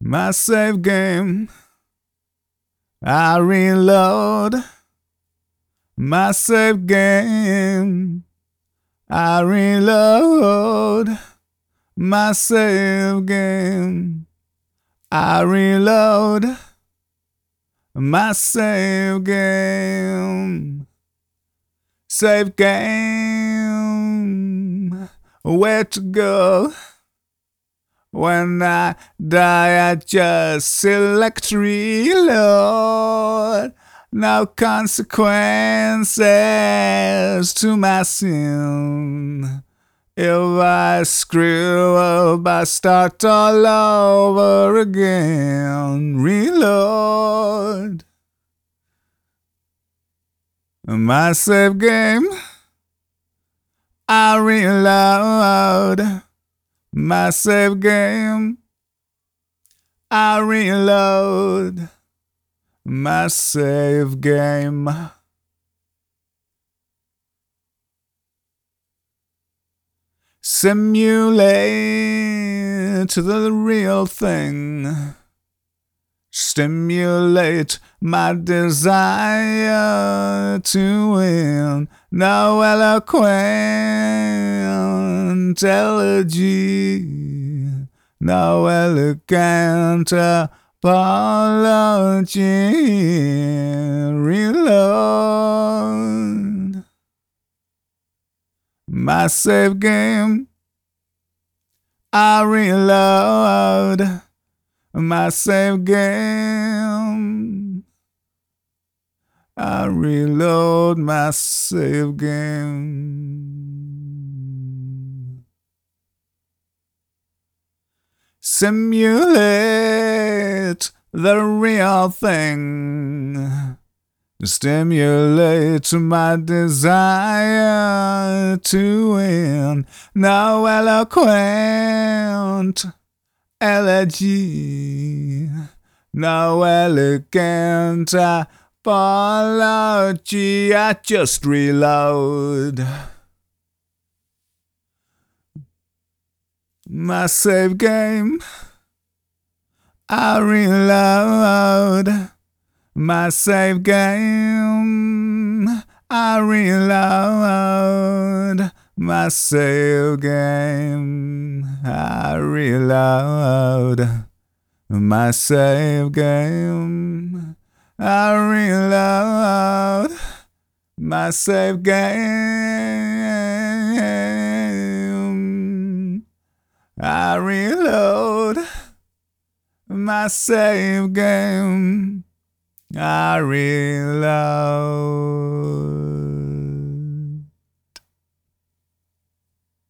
My save game. I reload. My save game. I reload. My save game. I reload. My save game. Save game. Where to go? When I die, I just select reload. No consequences to my sin. If I screw up, I start all over again. Reload. My save game. I reload. My save game. I reload. My save game. Simulate the real thing. Stimulate my desire to win. No eloquent elegy, no elegant apology. Reload. My save game. I reload. My save game. I reload my save game. Simulate the real thing. Stimulate my desire to win. No eloquent elegy, no elegant apology. I just reload. My save game. I reload. My save game. I reload. My save game. I reload. My save game. I reload. My save game. I reload. My save game. I reload.